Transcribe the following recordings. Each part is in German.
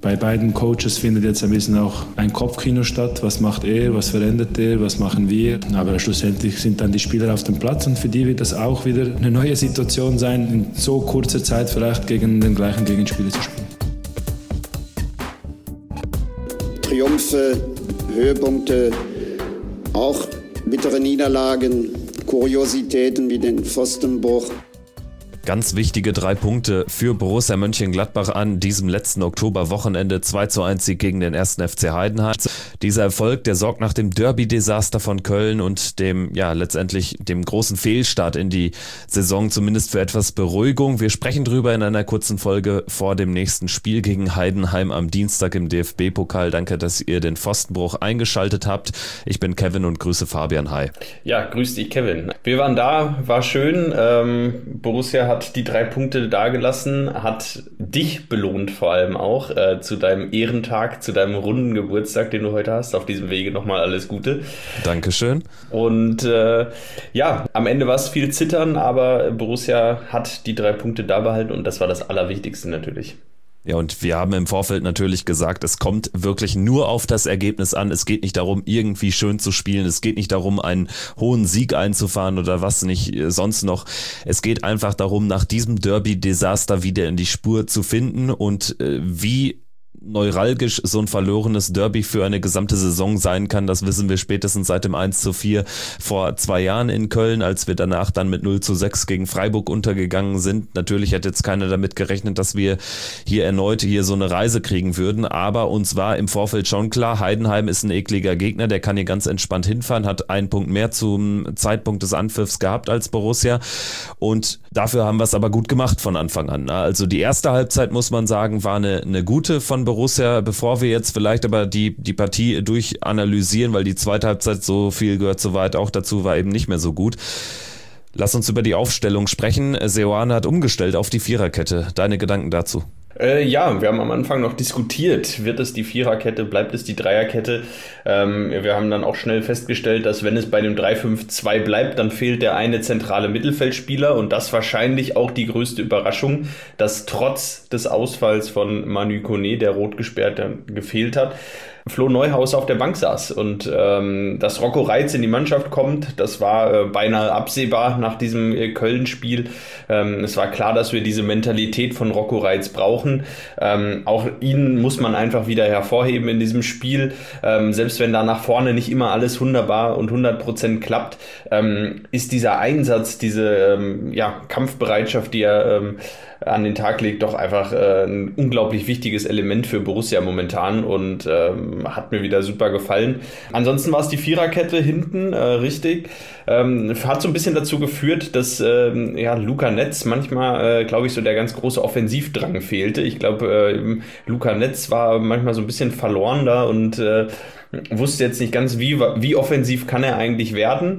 Bei beiden Coaches findet jetzt ein bisschen auch ein Kopfkino statt. Was macht er, was verändert er, was machen wir? Aber schlussendlich sind dann die Spieler auf dem Platz und für die wird das auch wieder eine neue Situation sein, in so kurzer Zeit vielleicht gegen den gleichen Gegenspieler zu spielen. Triumphe, Höhepunkte, auch bittere Niederlagen, Kuriositäten wie den Pfostenbruch. Ganz wichtige 3 Punkte für Borussia Mönchengladbach an diesem letzten Oktoberwochenende. 2:1 gegen den 1. FC Heidenheim. Dieser Erfolg, der sorgt nach dem Derby-Desaster von Köln und dem, letztendlich dem großen Fehlstart in die Saison zumindest für etwas Beruhigung. Wir sprechen drüber in einer kurzen Folge vor dem nächsten Spiel gegen Heidenheim am Dienstag im DFB-Pokal. Danke, dass ihr den Pfostenbruch eingeschaltet habt. Ich bin Kevin und grüße Fabian. Hi. Ja, grüß dich, Kevin. Wir waren da, war schön. Borussia hat die 3 Punkte dagelassen, hat dich belohnt vor allem auch zu deinem Ehrentag, zu deinem runden Geburtstag, den du heute hast. Auf diesem Wege nochmal alles Gute. Dankeschön. Und am Ende war es viel Zittern, aber Borussia hat die 3 Punkte da behalten und das war das Allerwichtigste natürlich. Ja, und wir haben im Vorfeld natürlich gesagt, es kommt wirklich nur auf das Ergebnis an. Es geht nicht darum, irgendwie schön zu spielen. Es geht nicht darum, einen hohen Sieg einzufahren oder was nicht sonst noch. Es geht einfach darum, nach diesem Derby-Desaster wieder in die Spur zu finden und wie neuralgisch so ein verlorenes Derby für eine gesamte Saison sein kann, das wissen wir spätestens seit dem 1:4 vor 2 Jahren in Köln, als wir danach dann mit 0:6 gegen Freiburg untergegangen sind. Natürlich hat jetzt keiner damit gerechnet, dass wir hier erneut so eine Reise kriegen würden, aber uns war im Vorfeld schon klar, Heidenheim ist ein ekliger Gegner, der kann hier ganz entspannt hinfahren, hat 1 Punkt mehr zum Zeitpunkt des Anpfiffs gehabt als Borussia und dafür haben wir es aber gut gemacht von Anfang an. Also die erste Halbzeit, muss man sagen, war eine gute von Borussia, bevor wir jetzt vielleicht aber die Partie durchanalysieren, weil die zweite Halbzeit, so viel gehört soweit auch dazu, war eben nicht mehr so gut. Lass uns über die Aufstellung sprechen. Seoane hat umgestellt auf die Viererkette. Deine Gedanken dazu? Wir haben am Anfang noch diskutiert, wird es die Viererkette, bleibt es die Dreierkette. Wir haben dann auch schnell festgestellt, dass wenn es bei dem 3-5-2 bleibt, dann fehlt der eine zentrale Mittelfeldspieler und das wahrscheinlich auch die größte Überraschung, dass trotz des Ausfalls von Manu Koné, der rot gesperrt gefehlt hat, Flo Neuhaus auf der Bank saß und dass Rocco Reitz in die Mannschaft kommt, das war beinahe absehbar nach diesem Köln-Spiel. Es war klar, dass wir diese Mentalität von Rocco Reitz brauchen. Auch ihn muss man einfach wieder hervorheben in diesem Spiel. Selbst wenn da nach vorne nicht immer alles wunderbar und 100% klappt, ist dieser Einsatz, diese Kampfbereitschaft, die er an den Tag legt, doch einfach ein unglaublich wichtiges Element für Borussia momentan und hat mir wieder super gefallen. Ansonsten war es die Viererkette hinten, richtig. Hat so ein bisschen dazu geführt, dass Luca Netz manchmal, glaube ich, so der ganz große Offensivdrang fehlte. Ich glaube, Luca Netz war manchmal so ein bisschen verloren da und wusste jetzt nicht ganz, wie offensiv kann er eigentlich werden.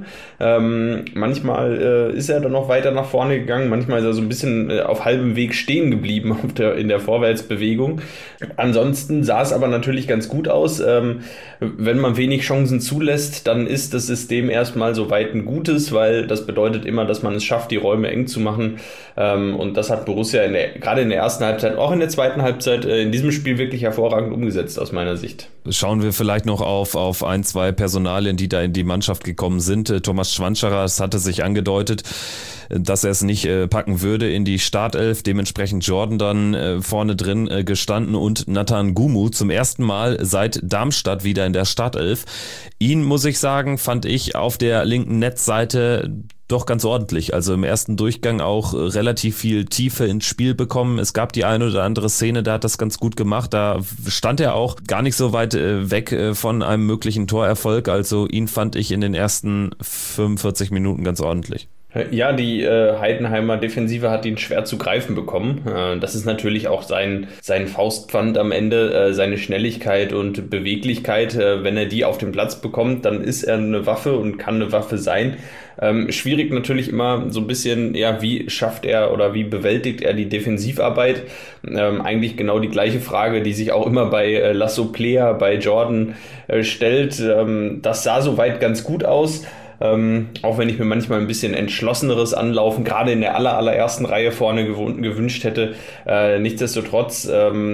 Manchmal ist er dann noch weiter nach vorne gegangen, manchmal ist er so ein bisschen auf halbem Weg stehen geblieben in der Vorwärtsbewegung. Ansonsten sah es aber natürlich ganz gut aus. Wenn man wenig Chancen zulässt, dann ist das System erstmal so weit ein gutes, weil das bedeutet immer, dass man es schafft, die Räume eng zu machen. Und das hat Borussia gerade in der ersten Halbzeit, auch in der zweiten Halbzeit, in diesem Spiel wirklich hervorragend umgesetzt aus meiner Sicht. Schauen wir vielleicht noch auf 1, 2 Personalien, die da in die Mannschaft gekommen sind. Thomas Schwanscherer, es hatte sich angedeutet, dass er es nicht packen würde in die Startelf. Dementsprechend Jordan dann vorne drin gestanden und Nathan Gumu zum ersten Mal seit Darmstadt wieder in der Startelf. Ihn, muss ich sagen, fand ich auf der linken Netzseite doch ganz ordentlich. Also im ersten Durchgang auch relativ viel Tiefe ins Spiel bekommen. Es gab die eine oder andere Szene, da hat das ganz gut gemacht. Da stand er auch gar nicht so weit weg von einem möglichen Torerfolg. Also ihn fand ich in den ersten 45 Minuten ganz ordentlich. Ja, die Heidenheimer Defensive hat ihn schwer zu greifen bekommen. Das ist natürlich auch sein Faustpfand am Ende, seine Schnelligkeit und Beweglichkeit. Wenn er die auf den Platz bekommt, dann ist er eine Waffe und kann eine Waffe sein. Schwierig natürlich immer so ein bisschen, wie schafft er oder wie bewältigt er die Defensivarbeit? Eigentlich genau die gleiche Frage, die sich auch immer bei Lasso Player, bei Jordan stellt. Das sah soweit ganz gut aus. Auch wenn ich mir manchmal ein bisschen entschlosseneres Anlaufen, gerade in der allerersten Reihe vorne gewünscht hätte. Nichtsdestotrotz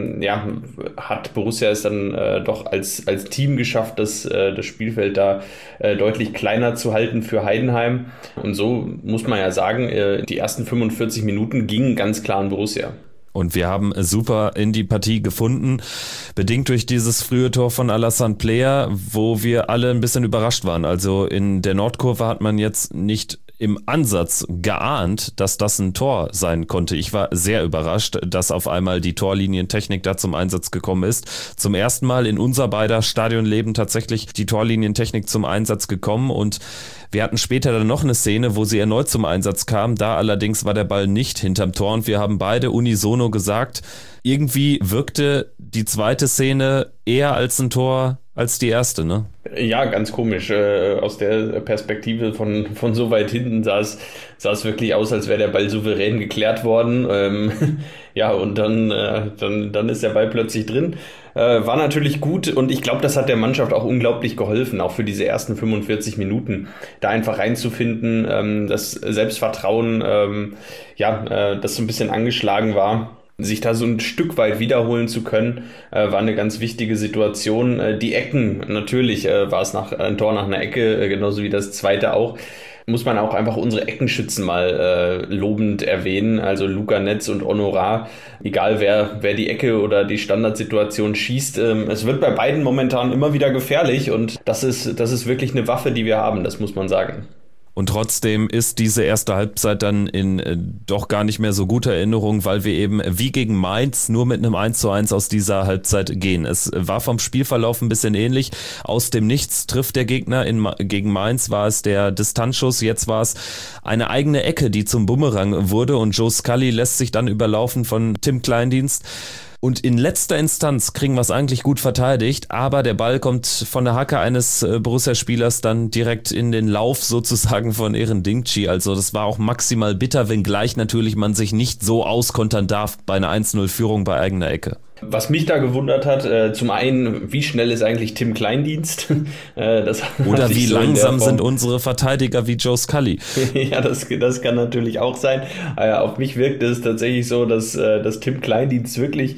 hat Borussia es dann doch als Team geschafft, das Spielfeld da deutlich kleiner zu halten für Heidenheim. Und so muss man ja sagen, die ersten 45 Minuten gingen ganz klar an Borussia. Und wir haben super in die Partie gefunden, bedingt durch dieses frühe Tor von Alassane Plea, wo wir alle ein bisschen überrascht waren. Also in der Nordkurve hat man jetzt nicht im Ansatz geahnt, dass das ein Tor sein konnte. Ich war sehr überrascht, dass auf einmal die Torlinientechnik da zum Einsatz gekommen ist. Zum ersten Mal in unser beider Stadionleben tatsächlich die Torlinientechnik zum Einsatz gekommen, und wir hatten später dann noch eine Szene, wo sie erneut zum Einsatz kam. Da allerdings war der Ball nicht hinterm Tor, und wir haben beide unisono gesagt, irgendwie wirkte die zweite Szene eher als ein Tor als die erste, ne? Ja, ganz komisch. Aus der Perspektive von so weit hinten sah es wirklich aus, als wäre der Ball souverän geklärt worden. Und dann ist der Ball plötzlich drin. War natürlich gut, und ich glaube, das hat der Mannschaft auch unglaublich geholfen, auch für diese ersten 45 Minuten, da einfach reinzufinden, das Selbstvertrauen, das so ein bisschen angeschlagen war. Sich da so ein Stück weit wiederholen zu können, war eine ganz wichtige Situation. Die Ecken, natürlich war es ein Tor nach einer Ecke, genauso wie das zweite auch. Muss man auch einfach unsere Eckenschützen mal lobend erwähnen, also Luca Netz und Honorar, egal wer die Ecke oder die Standardsituation schießt, es wird bei beiden momentan immer wieder gefährlich, und das ist wirklich eine Waffe, die wir haben, das muss man sagen. Und trotzdem ist diese erste Halbzeit dann in doch gar nicht mehr so guter Erinnerung, weil wir eben wie gegen Mainz nur mit einem 1:1 aus dieser Halbzeit gehen. Es war vom Spielverlauf ein bisschen ähnlich. Aus dem Nichts trifft der Gegner. Gegen Mainz war es der Distanzschuss, jetzt war es eine eigene Ecke, die zum Bumerang wurde, und Joe Scully lässt sich dann überlaufen von Tim Kleindienst. Und in letzter Instanz kriegen wir es eigentlich gut verteidigt, aber der Ball kommt von der Hacke eines Borussia-Spielers dann direkt in den Lauf sozusagen von Eren Dingchi. Also das war auch maximal bitter, wenngleich natürlich man sich nicht so auskontern darf bei einer 1:0-Führung bei eigener Ecke. Was mich da gewundert hat, zum einen, wie schnell ist eigentlich Tim Kleindienst? Oder wie langsam sind unsere Verteidiger wie Joe Scully? Ja, das kann natürlich auch sein. Auf mich wirkt es tatsächlich so, dass Tim Kleindienst wirklich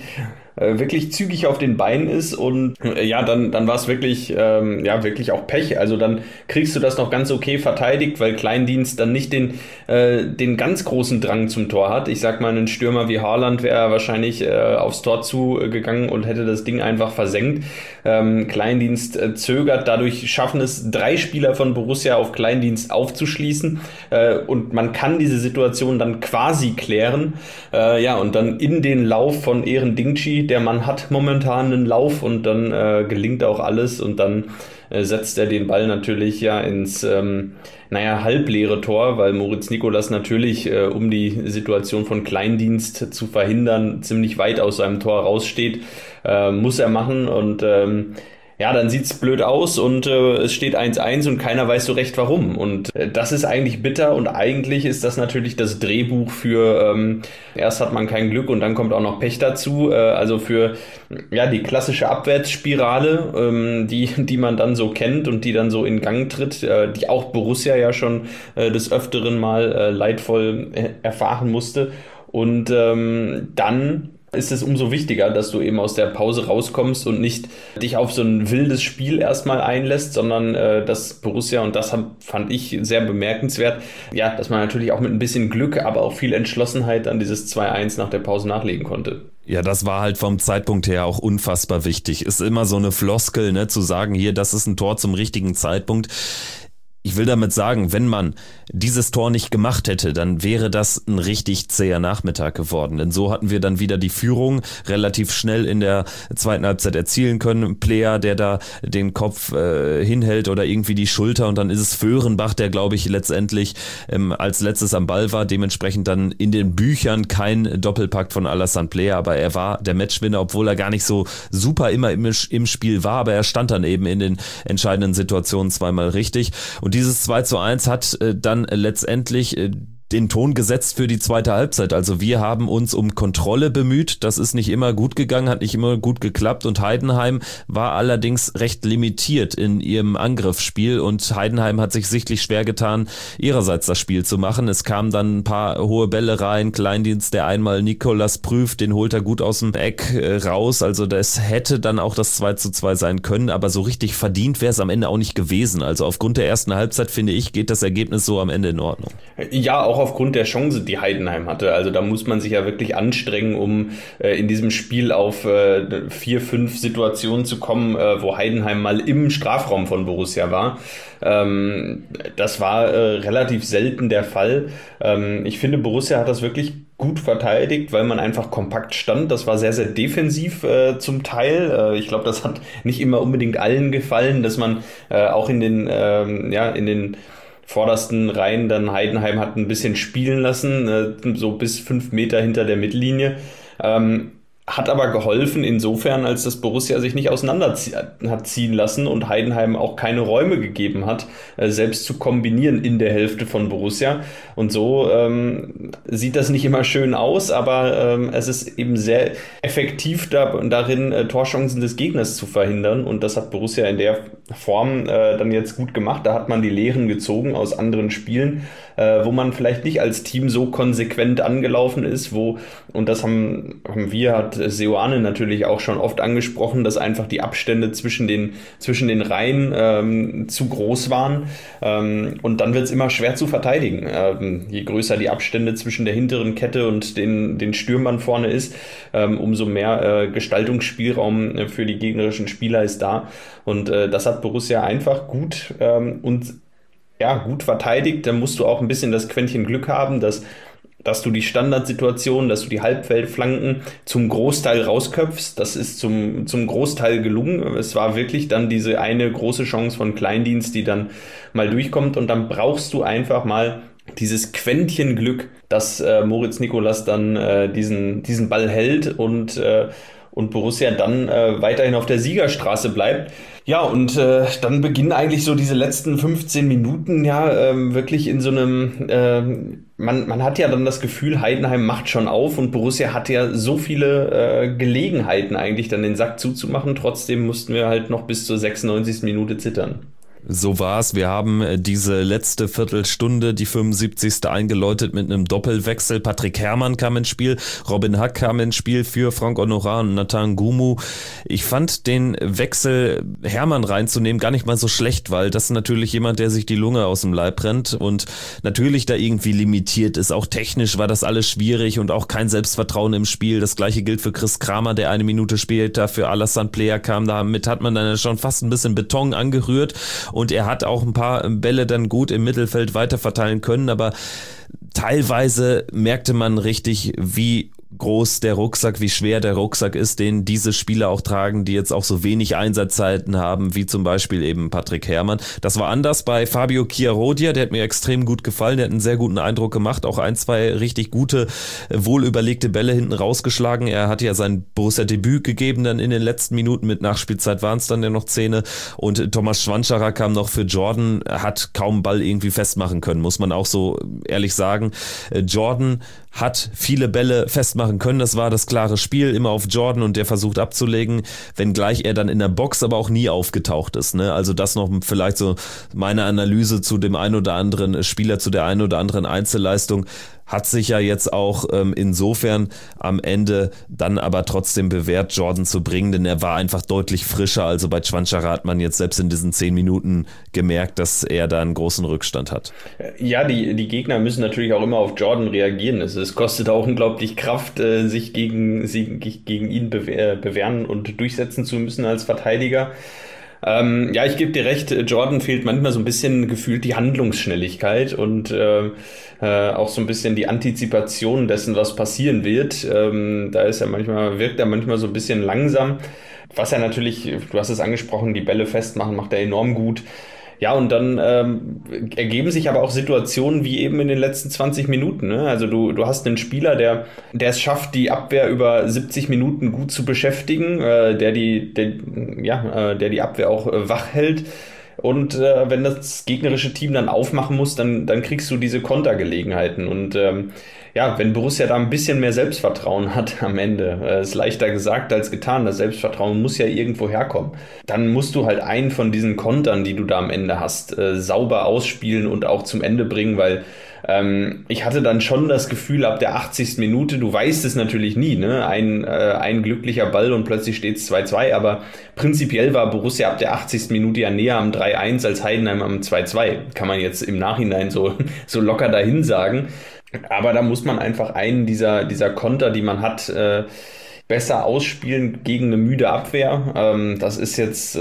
zügig auf den Beinen ist, und dann war es wirklich auch Pech. Also dann kriegst du das noch ganz okay verteidigt, weil Kleindienst dann nicht den ganz großen Drang zum Tor hat. Ich sag mal, ein Stürmer wie Haaland wäre wahrscheinlich aufs Tor zugegangen und hätte das Ding einfach versenkt. Kleindienst zögert, dadurch schaffen es 3 Spieler von Borussia auf Kleindienst aufzuschließen, und man kann diese Situation dann quasi klären, und dann in den Lauf von Eren Dingchi, der Mann hat momentan einen Lauf, und dann gelingt auch alles, und dann setzt er den Ball natürlich ins halbleere Tor, weil Moritz Nicolas natürlich, um die Situation von Kleindienst zu verhindern, ziemlich weit aus seinem Tor raussteht, muss er machen, und dann sieht's blöd aus, und es steht 1:1 und keiner weiß so recht warum, und das ist eigentlich bitter, und eigentlich ist das natürlich das Drehbuch für erst hat man kein Glück und dann kommt auch noch Pech dazu, also für die klassische Abwärtsspirale, die man dann so kennt und die dann so in Gang tritt, die auch Borussia ja schon des Öfteren mal leidvoll erfahren musste, und dann ist es umso wichtiger, dass du eben aus der Pause rauskommst und nicht dich auf so ein wildes Spiel erstmal einlässt, sondern dass Borussia, und das fand ich sehr bemerkenswert, dass man natürlich auch mit ein bisschen Glück, aber auch viel Entschlossenheit an dieses 2:1 nach der Pause nachlegen konnte. Ja, das war halt vom Zeitpunkt her auch unfassbar wichtig. Ist immer so eine Floskel, ne, zu sagen, hier, das ist ein Tor zum richtigen Zeitpunkt. Ich will damit sagen, wenn man dieses Tor nicht gemacht hätte, dann wäre das ein richtig zäher Nachmittag geworden. Denn so hatten wir dann wieder die Führung relativ schnell in der zweiten Halbzeit erzielen können. Plea, der da den Kopf hinhält oder irgendwie die Schulter, und dann ist es Föhrenbach, der, glaube ich, letztendlich als letztes am Ball war. Dementsprechend dann in den Büchern kein Doppelpack von Alassane Plea, aber er war der Matchwinner, obwohl er gar nicht so super immer im Spiel war, aber er stand dann eben in den entscheidenden Situationen zweimal richtig. Und dieses 2:1 hat dann letztendlich den Ton gesetzt für die zweite Halbzeit. Also wir haben uns um Kontrolle bemüht. Das ist nicht immer gut gegangen, hat nicht immer gut geklappt und Heidenheim war allerdings recht limitiert in ihrem Angriffsspiel und Heidenheim hat sich sichtlich schwer getan, ihrerseits das Spiel zu machen. Es kamen dann ein paar hohe Bälle rein, Kleindienst, der einmal Nicolas prüft, den holt er gut aus dem Eck raus. Also das hätte dann auch das 2:2 sein können, aber so richtig verdient wäre es am Ende auch nicht gewesen. Also aufgrund der ersten Halbzeit, finde ich, geht das Ergebnis so am Ende in Ordnung. Ja, auch aufgrund der Chance, die Heidenheim hatte. Also da muss man sich ja wirklich anstrengen, um in diesem Spiel auf 4-5 Situationen zu kommen, wo Heidenheim mal im Strafraum von Borussia war. Das war relativ selten der Fall. Ich finde, Borussia hat das wirklich gut verteidigt, weil man einfach kompakt stand. Das war sehr, sehr defensiv zum Teil. Ich glaube, das hat nicht immer unbedingt allen gefallen, dass man auch in den vordersten Reihen dann Heidenheim hat ein bisschen spielen lassen, so bis 5 Meter hinter der Mittellinie. Hat aber geholfen insofern, als das Borussia sich nicht auseinander hat ziehen lassen und Heidenheim auch keine Räume gegeben hat, selbst zu kombinieren in der Hälfte von Borussia. Und so sieht das nicht immer schön aus, aber es ist eben sehr effektiv darin, Torchancen des Gegners zu verhindern. Und das hat Borussia in der Form dann jetzt gut gemacht. Da hat man die Lehren gezogen aus anderen Spielen, wo man vielleicht nicht als Team so konsequent angelaufen ist, und das hat Seoane natürlich auch schon oft angesprochen, dass einfach die Abstände zwischen den Reihen zu groß waren, und dann wird es immer schwer zu verteidigen. Je größer die Abstände zwischen der hinteren Kette und den Stürmern vorne ist, umso mehr Gestaltungsspielraum für die gegnerischen Spieler ist da, und das hat Borussia einfach gut gut verteidigt. Dann musst du auch ein bisschen das Quäntchen Glück haben, dass du die Standardsituation, dass du die Halbfeldflanken zum Großteil rausköpfst. Das ist zum Großteil gelungen. Es war wirklich dann diese eine große Chance von Kleindienst, die dann mal durchkommt, und dann brauchst du einfach mal dieses Quäntchen Glück, dass Moritz Nicolas dann diesen Ball hält und Borussia dann weiterhin auf der Siegerstraße bleibt. Ja, und dann beginnen eigentlich so diese letzten 15 Minuten wirklich in so einem, man hat ja dann das Gefühl, Heidenheim macht schon auf, und Borussia hatte ja so viele Gelegenheiten eigentlich dann den Sack zuzumachen. Trotzdem mussten wir halt noch bis zur 96. Minute zittern. So war's. Wir haben diese letzte Viertelstunde, die 75. eingeläutet mit einem Doppelwechsel. Patrick Herrmann kam ins Spiel, Robin Hack kam ins Spiel für Franck Honorat und Nathan Gumu. Ich fand den Wechsel, Herrmann reinzunehmen, gar nicht mal so schlecht, weil das ist natürlich jemand, der sich die Lunge aus dem Leib rennt und natürlich da irgendwie limitiert ist. Auch technisch war das alles schwierig und auch kein Selbstvertrauen im Spiel. Das gleiche gilt für Chris Kramer, der eine Minute später für Alassane Player kam. Damit hat man dann schon fast ein bisschen Beton angerührt. Und er hat auch ein paar Bälle dann gut im Mittelfeld weiterverteilen können, aber teilweise merkte man richtig, wie groß der Rucksack, wie schwer der Rucksack ist, den diese Spieler auch tragen, die jetzt auch so wenig Einsatzzeiten haben, wie zum Beispiel eben Patrick Herrmann. Das war anders bei Fabio Chiarodia, der hat mir extrem gut gefallen, der hat einen sehr guten Eindruck gemacht, auch 1-2 richtig gute, wohlüberlegte Bälle hinten rausgeschlagen. Er hat ja sein Borussia-Debüt gegeben, dann in den letzten Minuten mit Nachspielzeit waren es dann ja noch 10, und Thomas Schwanscherer kam noch für Jordan, hat kaum Ball irgendwie festmachen können, muss man auch so ehrlich sagen. Jordan hat viele Bälle festmachen können, das war das klare Spiel, immer auf Jordan, und der versucht abzulegen, wenngleich er dann in der Box aber auch nie aufgetaucht ist, ne? Also das noch vielleicht so meine Analyse zu dem einen oder anderen Spieler, zu der einen oder anderen Einzelleistung. Hat sich ja jetzt auch insofern am Ende dann aber trotzdem bewährt, Jordan zu bringen, denn er war einfach deutlich frischer. Also bei Schwanscherer hat man jetzt selbst in diesen 10 Minuten gemerkt, dass er da einen großen Rückstand hat. Ja, die Gegner müssen natürlich auch immer auf Jordan reagieren. Es kostet auch unglaublich Kraft, sich gegen ihn bewähren und durchsetzen zu müssen als Verteidiger. Ich gebe dir recht, Jordan fehlt manchmal so ein bisschen gefühlt die Handlungsschnelligkeit und auch so ein bisschen die Antizipation dessen, was passieren wird. Wirkt er manchmal so ein bisschen langsam, was er natürlich, du hast es angesprochen, die Bälle festmachen, macht er enorm gut. Ja, und dann ergeben sich aber auch Situationen wie eben in den letzten 20 Minuten. Ne? Also du hast einen Spieler, der es schafft, die Abwehr über 70 Minuten gut zu beschäftigen, der die Abwehr auch wach hält. Und wenn das gegnerische Team dann aufmachen muss, dann kriegst du diese Kontergelegenheiten. Und wenn Borussia da ein bisschen mehr Selbstvertrauen hat am Ende, ist leichter gesagt als getan, das Selbstvertrauen muss ja irgendwo herkommen. Dann musst du halt einen von diesen Kontern, die du da am Ende hast, sauber ausspielen und auch zum Ende bringen, weil ich hatte dann schon das Gefühl, ab der 80. Minute, du weißt es natürlich nie, ne? Ein glücklicher Ball und plötzlich steht es 2-2, aber prinzipiell war Borussia ab der 80. Minute ja näher am 3-1 als Heidenheim am 2-2. Kann man jetzt im Nachhinein so locker dahin sagen. Aber da muss man einfach einen dieser Konter, die man hat, besser ausspielen gegen eine müde Abwehr. Das ist jetzt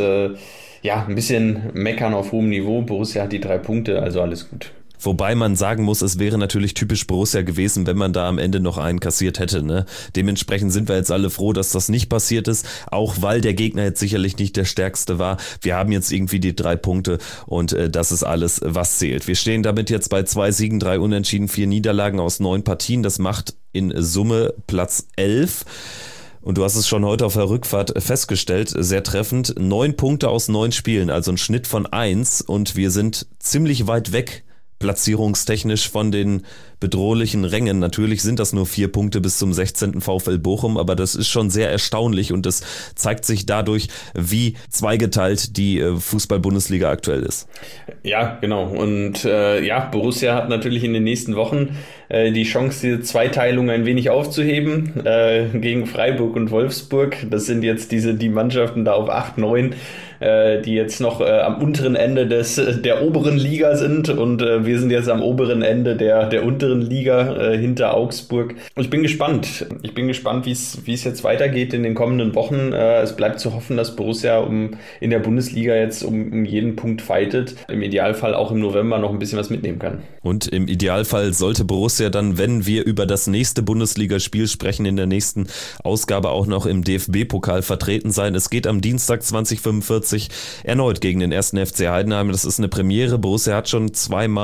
ein bisschen meckern auf hohem Niveau. Borussia hat die 3 Punkte, also alles gut. Wobei man sagen muss, es wäre natürlich typisch Borussia gewesen, wenn man da am Ende noch einen kassiert hätte. Ne? Dementsprechend sind wir jetzt alle froh, dass das nicht passiert ist, auch weil der Gegner jetzt sicherlich nicht der stärkste war. Wir haben jetzt irgendwie die 3 Punkte und das ist alles, was zählt. Wir stehen damit jetzt bei 2 Siegen, 3 Unentschieden, 4 Niederlagen aus 9 Partien. Das macht in Summe Platz 11. Und du hast es schon heute auf der Rückfahrt festgestellt, sehr treffend. 9 Punkte aus 9 Spielen, also ein Schnitt von 1 und wir sind ziemlich weit weg platzierungstechnisch von den bedrohlichen Rängen. Natürlich sind das nur 4 Punkte bis zum 16. VfL Bochum, aber das ist schon sehr erstaunlich und das zeigt sich dadurch, wie zweigeteilt die Fußball-Bundesliga aktuell ist. Ja, genau. Und Borussia hat natürlich in den nächsten Wochen die Chance, diese Zweiteilung ein wenig aufzuheben gegen Freiburg und Wolfsburg. Das sind jetzt die Mannschaften da auf 8, 9, die jetzt noch am unteren Ende der oberen Liga sind und wir sind jetzt am oberen Ende der unteren Liga hinter Augsburg. Ich bin gespannt. Wie es jetzt weitergeht in den kommenden Wochen. Es bleibt zu hoffen, dass Borussia in der Bundesliga jetzt um jeden Punkt fightet. Im Idealfall auch im November noch ein bisschen was mitnehmen kann. Und im Idealfall sollte Borussia dann, wenn wir über das nächste Bundesligaspiel sprechen, in der nächsten Ausgabe auch noch im DFB-Pokal vertreten sein. Es geht am Dienstag 20:45 erneut gegen den 1. FC Heidenheim. Das ist eine Premiere. Borussia hat schon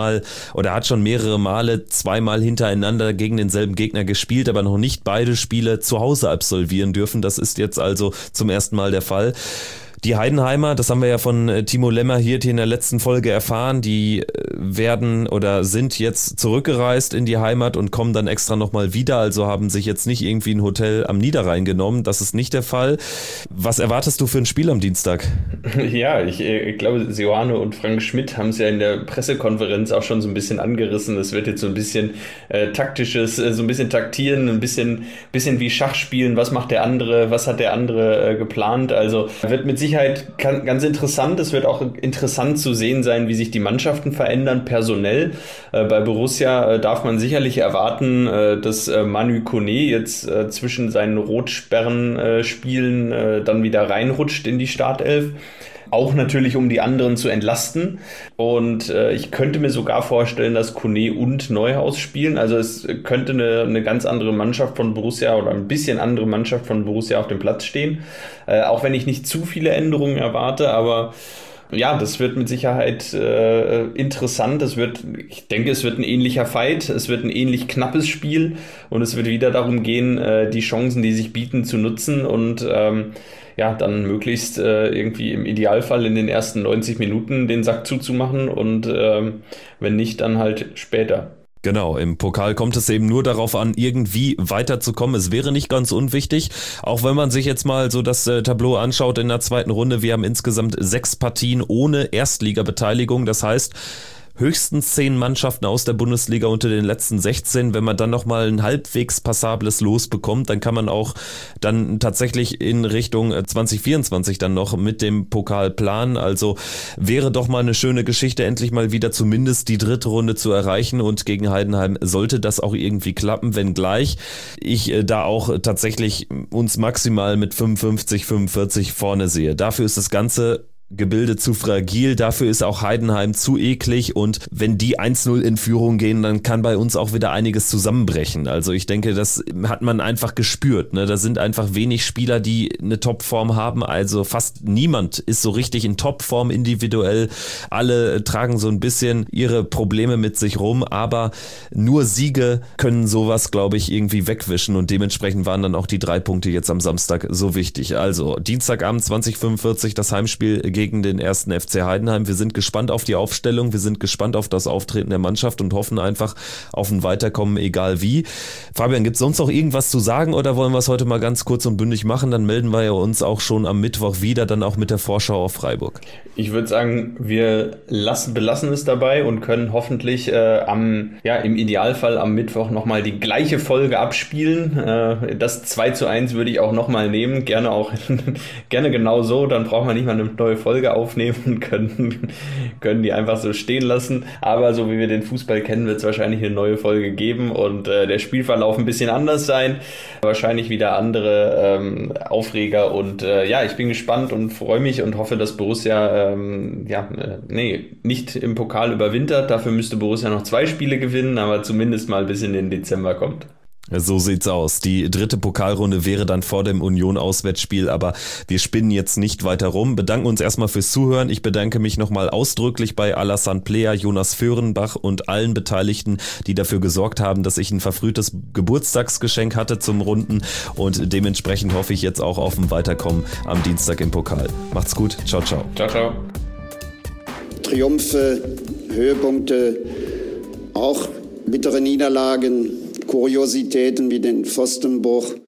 mehrere Male zweimal hintereinander gegen denselben Gegner gespielt, aber noch nicht beide Spiele zu Hause absolvieren dürfen. Das ist jetzt also zum ersten Mal der Fall. Die Heidenheimer, das haben wir ja von Timo Lemmer-Hirt hier in der letzten Folge erfahren, die sind jetzt zurückgereist in die Heimat und kommen dann extra nochmal wieder, also haben sich jetzt nicht irgendwie ein Hotel am Niederrhein genommen, das ist nicht der Fall. Was erwartest du für ein Spiel am Dienstag? Ja, ich glaube, Seoane und Frank Schmidt haben es ja in der Pressekonferenz auch schon so ein bisschen angerissen, es wird jetzt so ein bisschen taktisches, so ein bisschen taktieren, ein bisschen wie Schach spielen, was macht der andere, was hat der andere geplant, also wird mit Sicherheit ganz interessant. Es wird auch interessant zu sehen sein, wie sich die Mannschaften verändern, personell. Bei Borussia darf man sicherlich erwarten, dass Manu Koné jetzt zwischen seinen Rotsperren-Spielen dann wieder reinrutscht in die Startelf. Auch natürlich, um die anderen zu entlasten. Und ich könnte mir sogar vorstellen, dass Koné und Neuhaus spielen. Also es könnte eine ganz andere Mannschaft von Borussia oder ein bisschen andere Mannschaft von Borussia auf dem Platz stehen. Auch wenn ich nicht zu viele Änderungen erwarte, aber ja, das wird mit Sicherheit interessant. Ich denke, es wird ein ähnlicher Fight, es wird ein ähnlich knappes Spiel und es wird wieder darum gehen, die Chancen, die sich bieten, zu nutzen und dann möglichst irgendwie im Idealfall in den ersten 90 Minuten den Sack zuzumachen und wenn nicht, dann halt später. Genau, im Pokal kommt es eben nur darauf an, irgendwie weiterzukommen. Es wäre nicht ganz unwichtig, auch wenn man sich jetzt mal so das Tableau anschaut in der zweiten Runde. Wir haben insgesamt 6 Partien ohne Erstligabeteiligung, das heißt höchstens 10 Mannschaften aus der Bundesliga unter den letzten 16. Wenn man dann nochmal ein halbwegs passables Los bekommt, dann kann man auch dann tatsächlich in Richtung 2024 dann noch mit dem Pokal planen. Also wäre doch mal eine schöne Geschichte, endlich mal wieder zumindest die dritte Runde zu erreichen und gegen Heidenheim sollte das auch irgendwie klappen, wenngleich ich da auch tatsächlich uns maximal mit 55, 45 vorne sehe. Dafür ist das Ganze Gebilde zu fragil, dafür ist auch Heidenheim zu eklig und wenn die 1-0 in Führung gehen, dann kann bei uns auch wieder einiges zusammenbrechen. Also ich denke, das hat man einfach gespürt. Ne? Da sind einfach wenig Spieler, die eine Topform haben, also fast niemand ist so richtig in Topform individuell. Alle tragen so ein bisschen ihre Probleme mit sich rum, aber nur Siege können sowas, glaube ich, irgendwie wegwischen und dementsprechend waren dann auch die 3 Punkte jetzt am Samstag so wichtig. Also Dienstagabend 20:45 das Heimspiel gegen den 1. FC Heidenheim. Wir sind gespannt auf die Aufstellung, wir sind gespannt auf das Auftreten der Mannschaft und hoffen einfach auf ein Weiterkommen, egal wie. Fabian, gibt es sonst noch irgendwas zu sagen oder wollen wir es heute mal ganz kurz und bündig machen? Dann melden wir ja uns auch schon am Mittwoch wieder, dann auch mit der Vorschau auf Freiburg. Ich würde sagen, wir belassen es dabei und können hoffentlich im Idealfall am Mittwoch nochmal die gleiche Folge abspielen. Das 2:1 würde ich auch nochmal nehmen, gerne genau so, dann braucht man nicht mal eine neue Folge aufnehmen und können die einfach so stehen lassen. Aber so wie wir den Fußball kennen, wird es wahrscheinlich eine neue Folge geben und der Spielverlauf ein bisschen anders sein. Wahrscheinlich wieder andere Aufreger und ich bin gespannt und freue mich und hoffe, dass Borussia nicht im Pokal überwintert. Dafür müsste Borussia noch 2 Spiele gewinnen, aber zumindest mal bis in den Dezember kommt. So sieht's aus. Die 3. Pokalrunde wäre dann vor dem Union-Auswärtsspiel, aber wir spinnen jetzt nicht weiter rum. Bedanken uns erstmal fürs Zuhören. Ich bedanke mich nochmal ausdrücklich bei Alassane Plea, Jonas Föhrenbach und allen Beteiligten, die dafür gesorgt haben, dass ich ein verfrühtes Geburtstagsgeschenk hatte zum Runden und dementsprechend hoffe ich jetzt auch auf ein Weiterkommen am Dienstag im Pokal. Macht's gut. Ciao, ciao. Ciao, ciao. Triumphe, Höhepunkte, auch bittere Niederlagen, Kuriositäten wie den Pfostenbruch.